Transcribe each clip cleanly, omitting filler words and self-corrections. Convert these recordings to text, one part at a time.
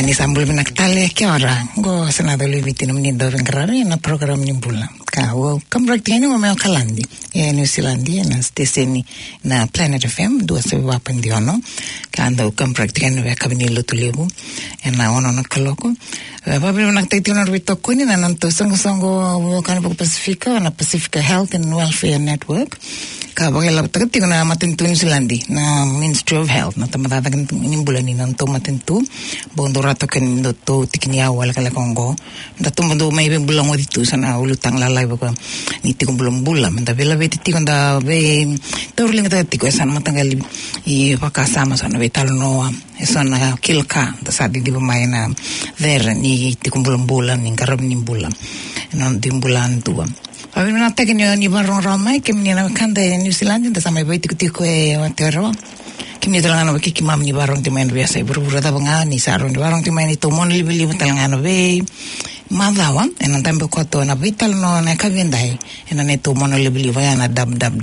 Ni sambul binaktale kia ora go senado liviti nomnindo vengrare na program nimbula ka wo kamraktiani ngo meo kalandi New Zealandi na steseni na Planet FM dua se wapan diono ka anda kamraktiani ve kabini lutulebu na ono na kaloko babi naktaiti na rito kuni na nanto songo kan Pacifica na Pacifica Health and Welfare Network ka bagela takati na matintu New Zealandi na Ministry of Health na tamatata nimbula ni nanto matintu bondo rato kan to tikini awal kala Kongo dato bondo may bulang waditu sana ulutang lalay ba ni tikong bulang manda vela veti tikong da ve torling da tiko san matangali I pakasama sana ve talno sana kilka da sa di may na ver ni tikong bulang ni karab ni bulang non dimbulan tua Avem una tecnica ni barron ramai che mi na kanda New Zealand da sama veti tiko e watero Kimi talangano ki mam ni barong ti main biasa buru-buru da banga ni sarong ni barong ti main itu mon libeli talangano be madawa enan tambe koto na vital no na kavendai enan itu mon libeli va na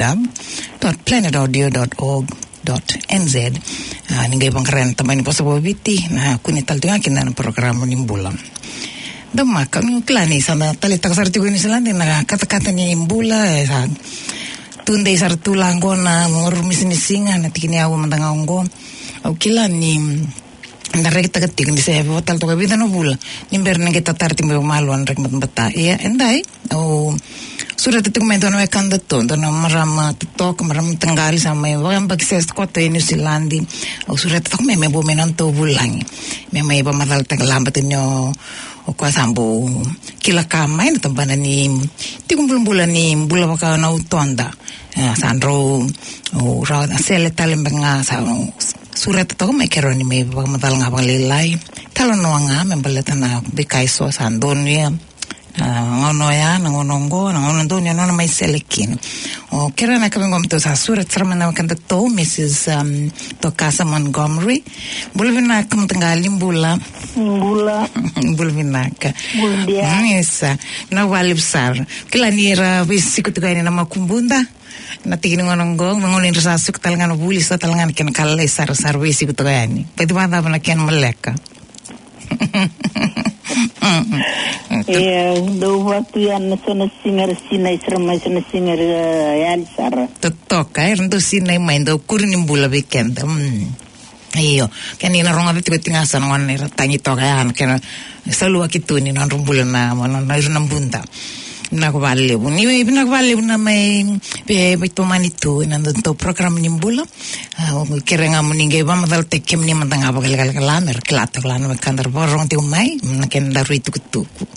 www.planetaudio.org.nz ningai bangkaren tamani possible viti na kuni taltinga kinan program nimbulam Dama kami klani sana tali taksarti ko ni Zealand na kata-kata ni imbula tunde sartulang ko na murumisisinga na tikini awo mandangonggo o kila ni ndarek tagatik ni se votal to kabida no bula nimber nang kita tarti mo maluan rek matbata ya endai o surat itu komento no kandato no marama tok maram tanggal sama wang bagses kota New Zealand o surat to me bo menanto bulang me ba madal taglambat nyo o kwa sambo kila kamay na tambana ni tikum bulan ni bula baka na utonda sandro o ra sele talembenga sa surat to me kero ni me ba madal nga balilay talon no nga me baleta na bikay so sandonia ngono ya ngonongo ngono ya no mai selekin o kera na kabengom to sa surat sarmana kanda to Mrs. Tokasa Montgomery bulvina kam tanggalim bula bulvina ka buldia esa na walibsar kila nira bisikut kaini na makumbunda natigin ngonongo ngolin rasasuk talangan buli sa talangan ken kala sar bisikut kaini pwede ba na ken maleka do waktu yang sana singer sinai sermai sana singer yan sar totoka ndo sinai main do kurin bula weekend iyo kanina ronga bitu tingasan ngon tangi to kayan kana salu akitu ni non rumbula na mono na irunam bunda na ko vale ni na ko vale na mai be bitu manitu nando to program nimbula kerenga muninge ba madal tekem ni mantanga ba kalamer klato klano kandar borong ti mai na ken daru itu kutuku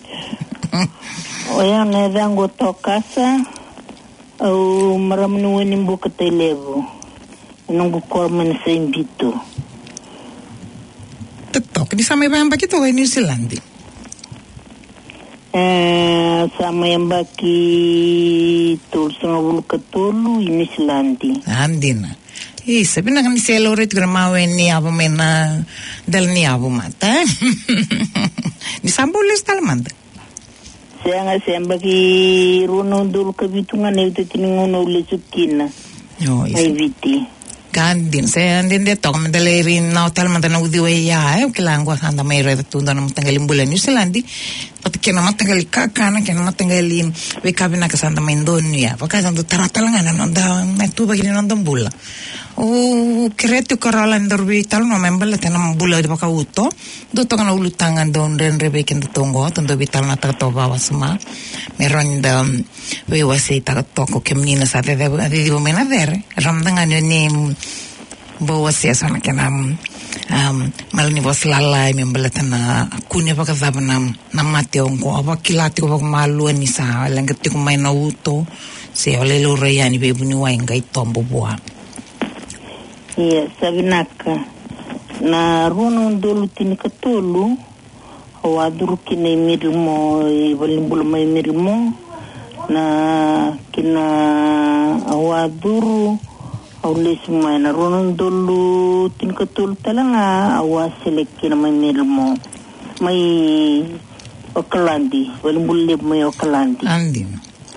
Oya ne dango to casa o maramnu nimbu ketelebu nunggu komen sa imbito Tetok di sama ba bakito ay New Zealand sama yang baki tul sama bulu ketulu New Zealand andina sabi na kami celebrate gramawe ni abo mena dal ni abo mata ni sambulis talamanda Saya bagi runo dulu kebitungan itu tiningono lesukina. Oh, ai viti. Kandin saya andin de tok mandalerin na hotel mandana udiwe ya kilango sanda mai re tunda na matangalim bulan New Zealand pat kena matangali kakana kena matangali we kabina ka sanda Indonesia paka sanda taratalangan nanda metu bagi nanda bulla o kretu karalan dorbi tal no membel tanam bulla di paka uto do to kana ulutangan don ren rebe ken tongo tondo vital na tato bawa sama meron da we wasi tato ko kemnina sa de di mena ver ramdangan ni bawa siasa na kenam malni bos lalai membelatan na kunya baka zabanam namate ongo aba kilati ko baka malu ni sa langati ko may nauto se ole lo reyani be buni wa ngai tombo boa iya sabinaka na runo ndolu tinikatulu awaduru kine mirmo balimbul may mirmo na kina awaduru Aulis mana ronon dulu tinkatul talanga awas seleki na may mirmo may okalandi walang bulib may okalandi andi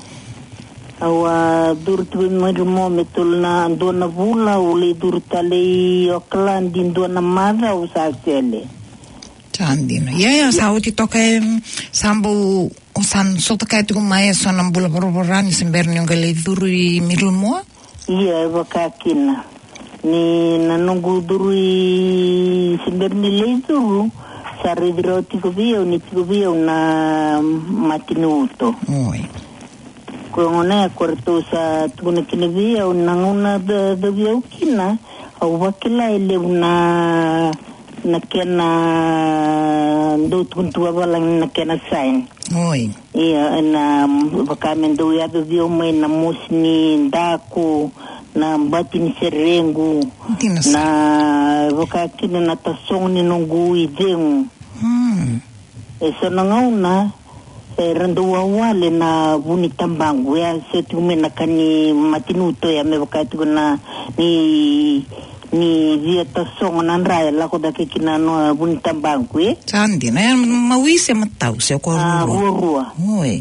awa durtu mirmo metul na ando na bula uli durtali okalandi ando na mada usasele Tandina. Ia sauti toka sambo osan sota kai tu mai sona bula boroborani semberni ngale duri milmo. Ia vakakina. Ni nanungu duri semberni leiduru saridro tikovio ni tikovio na matinuto. Oi. Kungona kwarto sa tukuna kinavia nanguna da viaukina au wakila ile na kena ndo tuntua balang na kena sign. Oi. Ia na vakamendo ya vio mai na musni ndako na batini serengu na vakakina na tasong ni nungu ideng. Esa nangauna rando wawale na buni tambangu ya setu mena kani matinuto ya mevakatu na ni via tasong na raya lako da kikina no buni tambangu Sandi na mawise matau se ko rua. Oi.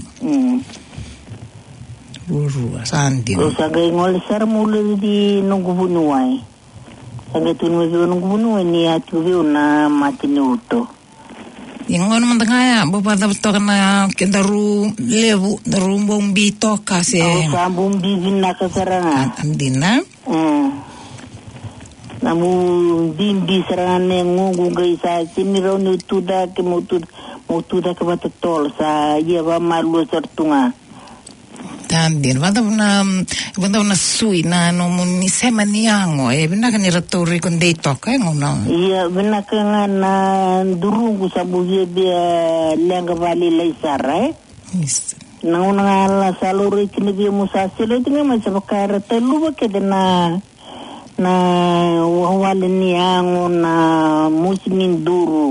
Rua sandi. O saga ngol sar mulu di nungu bunuai. Saga tu nungu bunuai ni atu vio na matinuto. Yang ngono mantangaya bapa toka na kendaru levu daru bombi toka se bombi vinna kasaranga andina namu bimbi sarane ngungu gaisa simiro ni tuda ke mutuda ke batatol sa ia ba malu sartunga Tandin, vanda una sui na no ni sema ni ango bina ka ni ratori kon dei toka ngono. Iya bina ka na durungu sa buye bia lenga vali laisara Na una la saluri kini bia musasilo tinga masa bakara telu ba ke na wawale ni ango na musmin duru.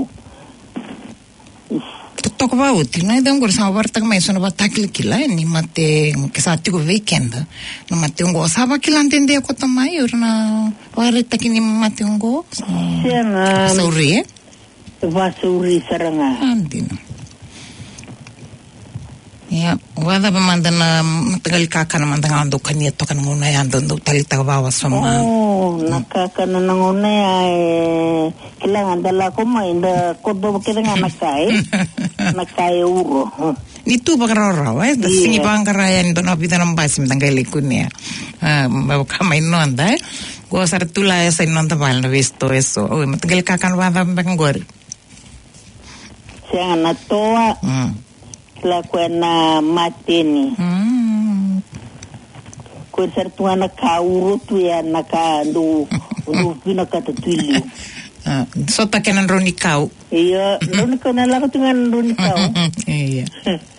Toka ba uti na idang gor sa warta mai sona batakil kila ni mate ke sa tigo weekend no mate ngo sa ba kila entende ko tamai urna wareta kini mate ngo sena sauri vasuri saranga andina ya wada ba mandana matagal kaka na mandanga ando kania to kan ngona ya ando talita bawa soma nakaka na ngona ya kila andala ko mai nda kodo kila nakai uro ni tu bagarora da singi bangara ya ndo na bida na mbasi mtangali kunia ba kama ino anda go sar tula esa ino anda bal no visto eso o matagal kaka na wada bangor siya na toa la kuena mateni ko sertu ana ka uro tu ya na ka ndo pina ka tatili sota kenan ronikau iya ronikau na la ka tungan ronikau iya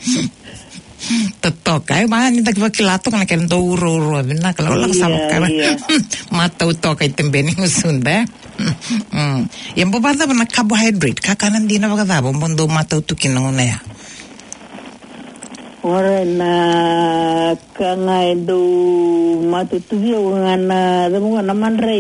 totoka ba ni tak vakilato kana ken do uro bina kala la sama kana mata utoka itembeni usunda yang bobada na carbohydrate kakanan dina bagada bombondo mata utukin ngona ya ora na kanga do matutuvia ngana demo na manrai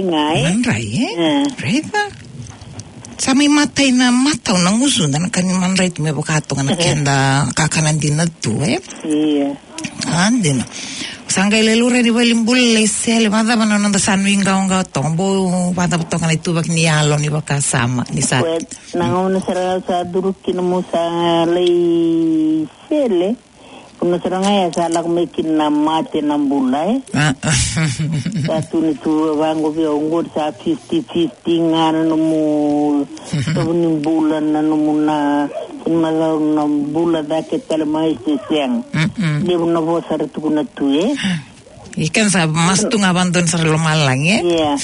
reba sami mata ina mata na ngusu na kan manrai me bokato kana kenda kakanan dina tu iya andina sanga lelure di balimbul lesel vada bana nanda sanwinga nga tombo vada to kana itu bak ni alo ni bakasama ni sa nangona sara sa durukin mo sa lei sele kuna seranga ya sala kumekin na mate na mbula satu ni tu bango vya ngor sa 50-50 ngana numu sabuni mbula na numu na malaw na mbula dake talamay sisiyang di mo na bo sa rito kuna tu ikan sa mas tu ngabandon sa lumalang iya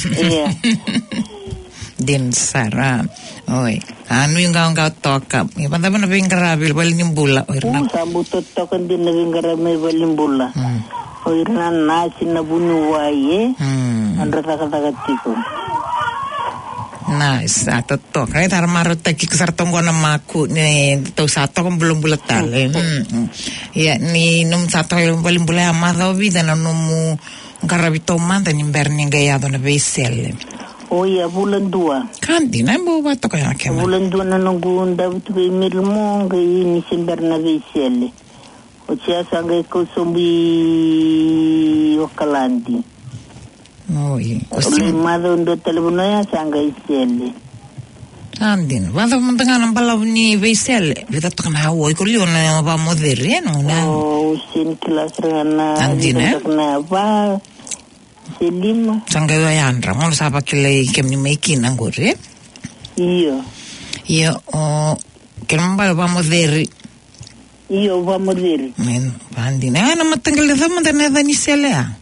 din sara oi anu yung gaw toka ipanta ba na bingkarabil balin bula sabutot tokan din na bingkarabil balin bula oi ran nasi na bunuway andra takatiko nice ato toka tar marot taki sartongo na maku ni to sato kung belum buletal ya ni num sato balin bula amada vida na numu karabito man tan imberni gayado na besel oh iya bulan 2 kan di na mo bato kaya kaya bulan 2 na nangunda buto kay milmo kay ni simber na besel o siya sangay ko sumbi wakalandi oh iya limado ndo telefono ya sangay sel Andin, vada mendengar balau ni Veisel, kita tukang hawa ikut lion apa modern na. Oh, sin kelas rana. Andin apa? Selim. Sangga yandra, mau sapa kilai kem ni making anggur ya? Iya, oh, kem balau apa modern? Iya, apa modern? Men, andin, nama tenggal dah sama dan ada ni sela.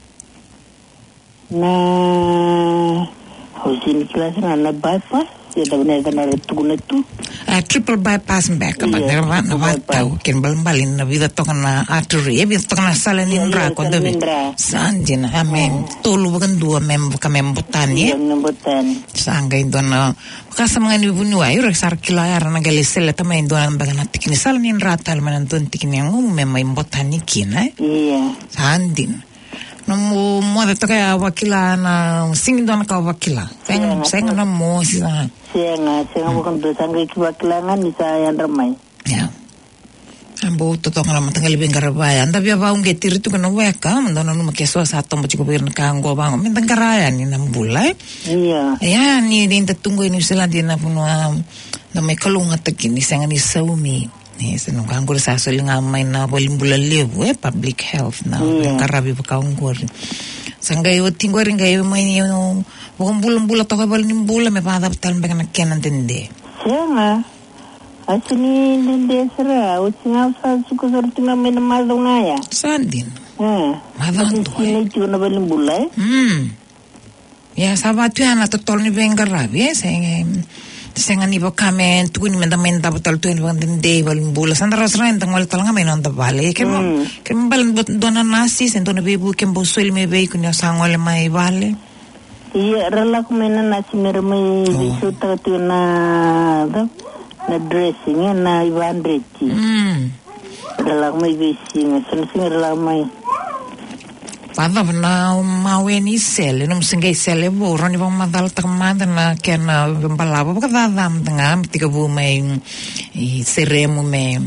Nah, sin kelas rana bypass. Kita benar-benar tu. Triple bypass back apa na tahu ken balin na vida to kana artery vida to kana sala nindra ko dabi sanjina amen tolu bukan dua mem botani sanga indona kasa mga ni bunu ay rak sar kilayar na galisel ta may indona bagana tikini sala nindra tal manan ton tikini ngum mem botani kina sandin no mo de to kaya wakila na singdon ka wakila senga na mo sisa Senga bukan bersangga kewakilangan bisa yang ramai. Ya. Ambo toto kana matanggal bengarabaya. Anda bia baung getir itu kana weka, mandana no makeso sa tombo chiko birna kango bango mentangaraya ni nambulai. Iya. Ya ni dinta tunggu ini selandi na puno na may kalunga takini senga ni saumi. Ni senong kango sa solinga may na bolimbula lebu public health na karabi pa kaungor. Sanggay tinggo rin kayo may no bukan bulan-bulan to kabal ni bulan may padaptal ba na kenan tende. Senga. Asini tende sera, usinga sa suko sortinga may namadong ngaya. Sandin. Madang to. Sini juga na bulan. Ya sabatu ana totol ni bengarabi senga ni bakame tukuni menda betul tu ni tende bulan sandara serain tangwal talanga may nonda bale kem balan dona nasi sentona bebu kem bosuel me be kunya sangwal may bale. Iya, relak mana nasi mermai bisu tu na dressing na Ivan Reci. Relak mai bising, sing relak mai. Pada na maweni sel, num singai sel bo roni bang madal tamada na kena balaba ka dadam tengam tiga bu mai seremu me.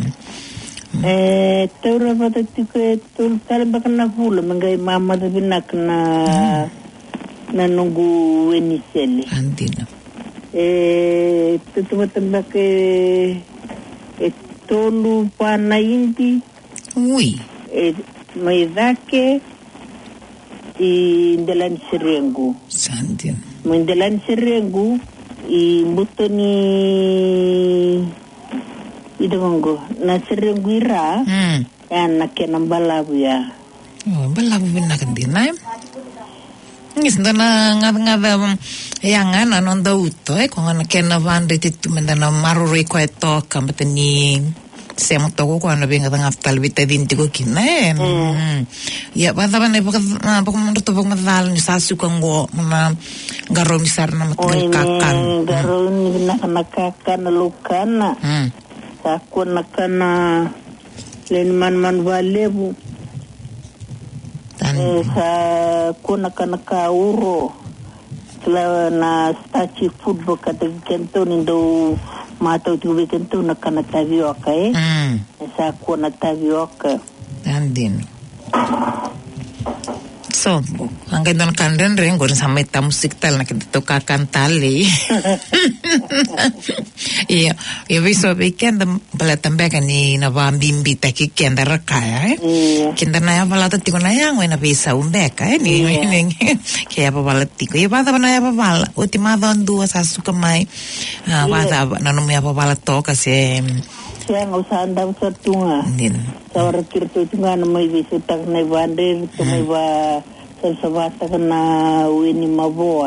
Taura pada tiga tul tal bakna pula mengai mama de binak na na nunggu wenisele. Andina. Tutu matambak tolu pana indi. Ui. May dake indalan sirengu. Sandin. May indalan sirengu buto ni idamango na sirengu ira. Yan nakianang balabu ya. Oh, balabu binakandina. Ngis ndana ngada yang anon dauto kung ana kena bande titu mendana maruri ko eto kampeni semo to ko ana benga ngaftal vita dinti ko kinne ya bada bane pok menurut pok madal ni sasu kango na garo misar na matgal kakan garo ni na kakan lukana sa ko nakana len man valebu sa kuna kana uro sila na stachi football kata kento nindo mato tu kento na kana tavioka sa kuna tavioka andin so angkai don kanden ring gon sampai ta musik tal na kita toka kantali iya viso weekend bala tambeka ni na bambimbi ta kikenda rakaya kinda na ya bala ta tiko na yang na bisa umbeka ni ke apa bala tiko ya bata na ya bala ultima don dua sasuka mai bata na no me apa bala toka se siya nga usanda sa tunga sa rakirto tunga na may visitak na ibander tumay ba sa bata na uwi ni Mabo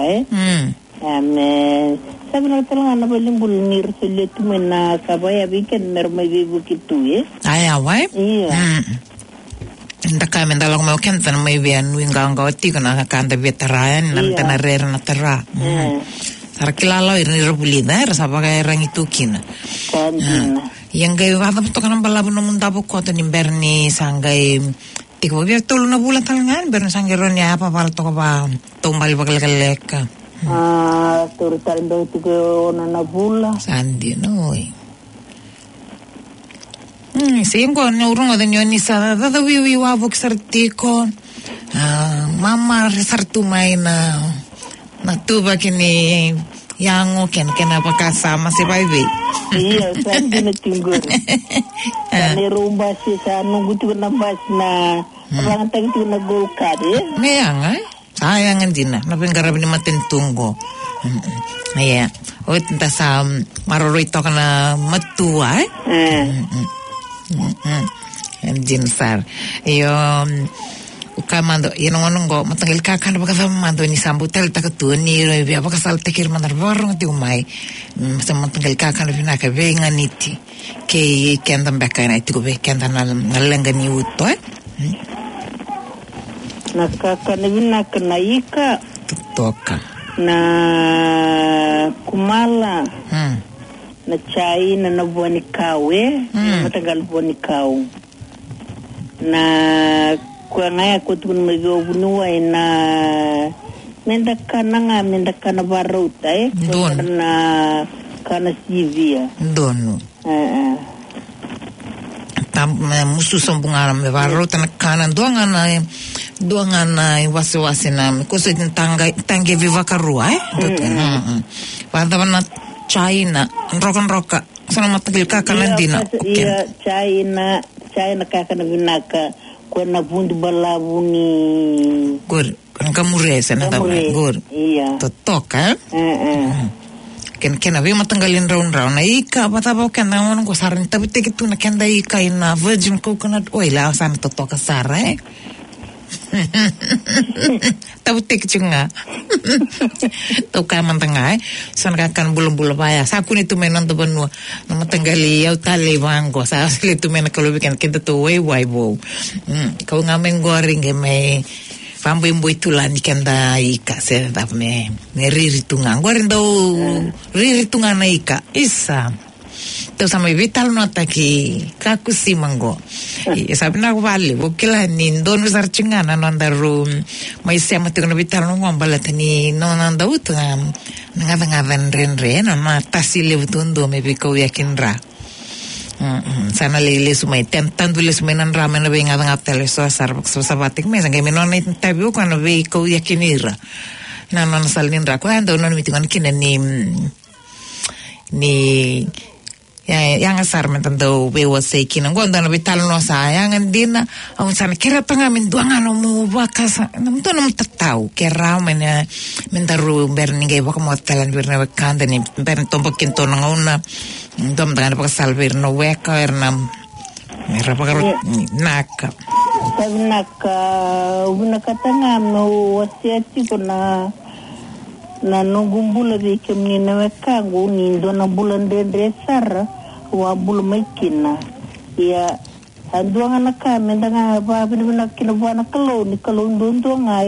sabi na talaga na balimbul ni Rosalie tumay na kabaya weekend meron may bibukitu ayaway iya ndaka mendala ko kenta na may bian winganga oti ko na kanta veterayan na tanarera na tara Sarkilala irin irabulina sa bagay rangitu kina yang gay wala to kanang balabo no mundabo ko to ni Bernie sanggay tiko biya tulo na bulan talangan Bernie sanggay ron ya apa bal to ko ba tumbal bagalgaleka turu talindo tiko na bula sandi no singko na urong adan yon ni sa dadawi wabok sartiko mama sartumay na natuba kini Yang ken pakasama si Baibi. Iya, sandi na tinggor. Kani rumba si sa nunggu tu nambas na orang tadi tu na golkar ya. Mayang sayangan dina napenggarap ni matentunggo. Iya. Oit ta sa marorito kana matua Jinsar. Iyo ukamando inongo matangil kakan baka mando ni sambutel takatu ni bia baka sal tekir mandar barong ti umai matangil kakan binaka venga niti ke kendam baka na itigo be kendan nalenga ni utto nakaka binaka na ika toka na kumala na chai na naboni kawe matagal boni kaw na kwa ngaya kutun mego bunua na mendakana baruta na kana sivia dono tam musu sombunga me baruta na kana doangana wasi na kuso tanga viva karua pada na China roka sana matagil kakanandina iya China kakana vinaka kuna bundu balabuni gor kamuresa na tabai gor iya totoka ken abi matanggalin round na ika pataba ken na ko sarin tabi tikitu na ken dai ika ina virgin coconut oil sana totoka sara tabu tek cunga toka mantangai son kan bulung-bulung baya saku ni tu menon tu benua nama tenggali au tali bangko sa asli tu men kalau bikin kita tu wai bo kau ngamen goreng ke me pambu imbu itulah ni kenda ika se tap me riri tungang goreng do riri tungang na ika isa tu sama vital nota ki kaku si manggo sabi na vale bukila ni don usar cingana nandaru mai sema tu na vital no ngombala tani no nanda utu ngadan ren na tasile butundo me biko yakin ra sana lele sumai tentan dule sumai nan ramen na benga ngaptele so sabatik me sangai menon ni tabiu kan biko yakinira na non salin ra ko ando non mitingan kinen ni yang asar mentando bewa sekin ngondo na vital no sayang dina ang sana kira tanga min duangan mo bakas nam to nam tatau kera mentaru berninge baka mo talan birna kanda ni ber tombo kinto ngona dom dana baka salver no weka ernam mera baka naka una katanga no wasiati kuna na nungumbula de kemni na wekangu ni dona bulan de sar wa bul maikina ya anduanga na ka mendanga ba bina kina bana kalo ndonga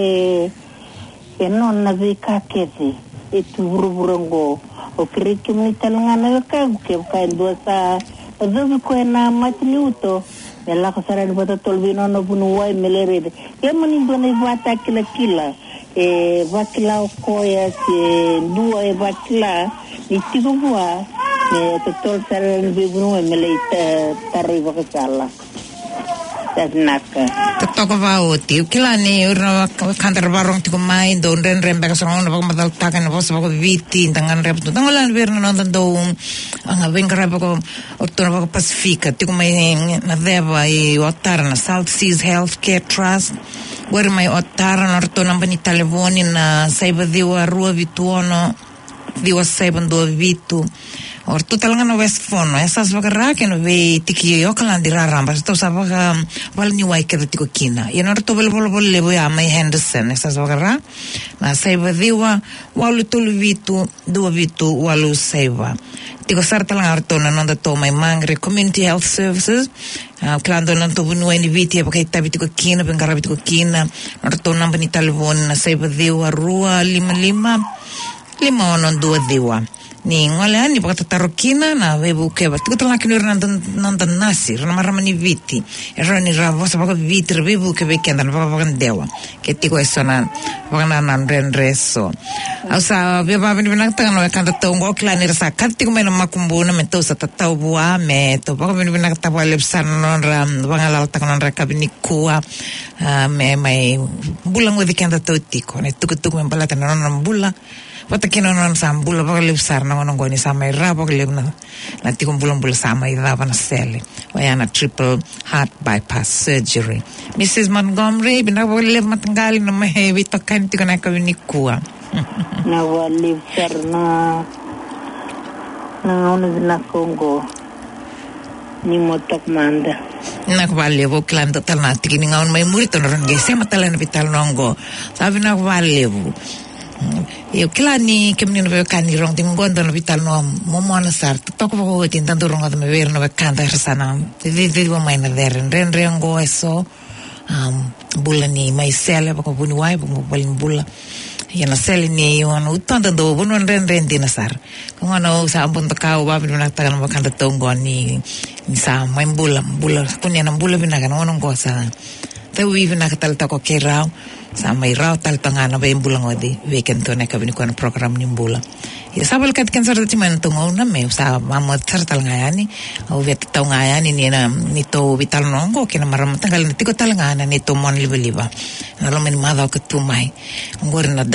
non na vika kete etu buruburongo o kemni talanga na wekangu ke ka ndo sa azu ko na matni uto nella ko sara bata tolvino no bunu wai melere yemani dona bata kila bakla koya se dua bakla nitigo bua tol saran bibunu melita tarri bakala tasnaka toko vauti kila ni urna kantar barong tiko mai don ren beka songon baka madal takan bos baka viti tangan rep tu tangolan verna non do anga vengra baka otto baka Pacifica tiko mai na deva e otar na South Seas Healthcare Trust guarda mai otar na orto na bani telefoni na saiba diwa rua vituono diwa saiba do vitu or tu talanga no west phone esas bagara que no ve tiki yo kalan di raramba sto sabaga wal ni wai ke tiko kina y no to bol le voy a mai Henderson esas bagara na saiba diwa walu tulu vitu do vitu walu saiba tiko sarta lang orto na nonda to mai mangre community health services klando non to bunu ni viti porque tabi tiko kina bengara tiko kina orto namba ni telefon na saiba diwa rua 55 non dua diwa ni ngala ni baka tarokina na webu ke bat ko tala kinur nan nasi na maramani viti erani ravo sa baka viti webu ke bekenda na baka dewa ke tiko esona baka nan renreso asa beba bini bina tanga no kanda tongo klani rasa kati ko mena makumbuna mento sa tatau bua me to baka bini bina tawa lepsan non ram baka lalta non rakabini kuwa me mai bulang we kenda to tiko ne tukutuk me balata non bula Watakino non sam bula bagalib sar na ngono ngoni sama ira bagalib na tikum bulan sama ira na sele. Wayana triple heart bypass surgery. Mrs. Montgomery bina bagalib matanggalin na mahevi takan tiko na kawinikua. Na walib sar na ngono na Congo. Ni motak manda. Nakvalevo klan total na tiki ngaon may murito na ron gese matala na vital nongo. Sabi nakvalevo. Yo klan ni kemni no kani rong tingondo na vital no momona sar. Toko ko tintando rong at me ver no kanta sana. Di mai na der ren go eso. Bula ni mai sele ko buni wai ko balin bula. Yana sele ni yon utanda do bunun ren dinasar. Kung ano sa ampun takao ba binatagan makanta tongo ni sa mai bula kunya ng bula binagan onong ko sa tawi binakatal ta ko kiraw sa may raw tal tangana ba yung bulang odi weekend to na kabini ko ng program ni bula. Sabal kat kan sarta timan tungo na me sa mamot sartal ngayani o vet taw ngayani ni na nito vital nongo kina maramatagal na tiko talangana nito mon liba nalomen madaw katumay ngor na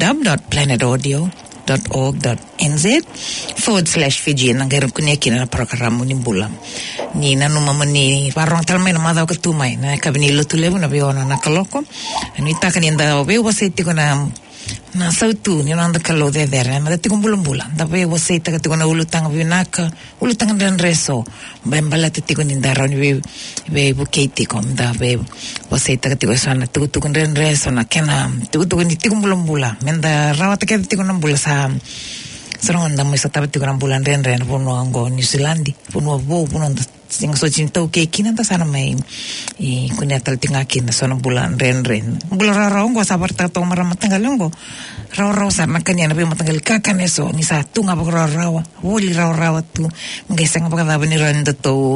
www.planetaaudio.org.nz/Fiji nanggaron kunya kina na program ni bula ni nanumam ni parang talmen madaw katumay na kabini lutulevo na biona na kaloko anita kaninda we wasiti ko na sautu ni nanda kalo de vera na dati kong bulan da we wasita kati ko na ulutang vinaka ulutang ren reso bembala tati ko nindaro ni we buketi ko da we wasita kati ko sana tutu kon ren reso na kena tutu ko ni ti kong bulan menda rawat kati ko na bula sa sarong anda mo sa tabi ko na bulan ren puno ango New Zealand puno sing so cinta ke kina ta sana mai kunya tal tinga kina so bulan ren bulan raw ko sabar ta to maram tanggal ngo raw sa makanya na matanggal kakan eso ni sa tunga ba raw woli raw tu ngesang ba ka ni ran to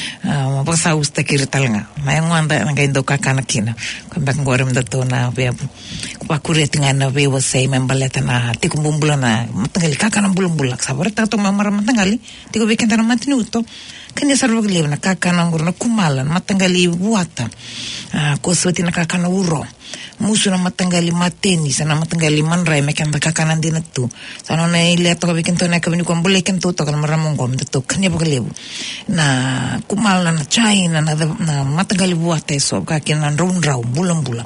ba sa usta kirtal nga may ngwanda nga indo kakan kina kambak ngoram to na be pa kuret nga na be wasay membaleta na ti kumbulan na matanggal kakan bulan sabar ta to maram tanggal ti ko weekend na matinuto kanya sarwag liw na kakanang na kumalan matanggali buwata kuswati na kakana uro muso na matanggali mateni sana matanggali manray may kanda kakanan din ito sana na ileto kabikin to na kabini ko ambulay kanto to kan maramong gom dito kanya bagaliw na kumalan na chay na matanggali buwata iso kakinan raw bulang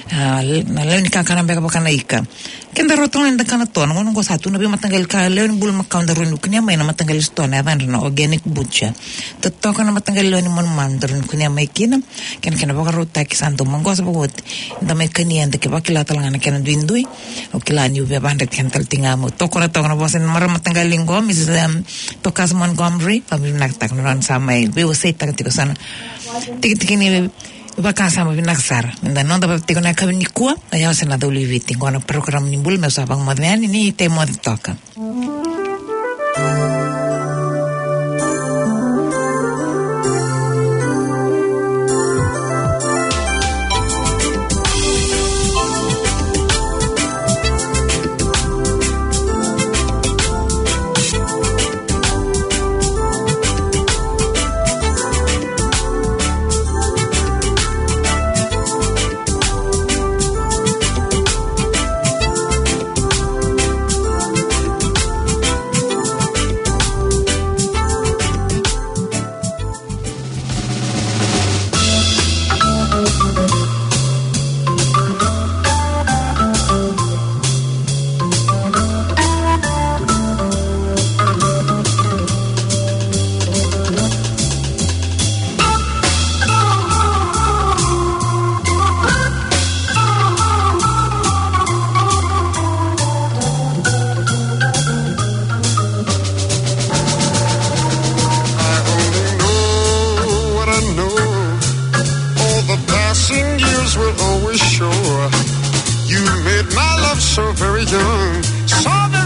na lew ni kakanan beka baka na ika kenda rotong na indakana to ngunong ko satu nabi matanggal ka lew ni bulang makaunda rin kanya may na matanggali sto na adan na organic butcha totoo ka na matanggal lew ni manmandarin kanya may kinam kena baka rota kisanto mangos bagot da may kaniyan da kibakilatal nga na kena duinduy o kila niyo bebandet kental tingamo toko na bosan maram matanggaling ko Mrs. Tokas Montgomery pabim nagtak nuran sa may biwasay tagatiko sana tiki ni baka sama binaksar nda non dapat tiko na kabin ni kuwa ayaw sa na WVT ko na program ni bul may usapang madyan ni temo de toka will always show you made my love so very young. So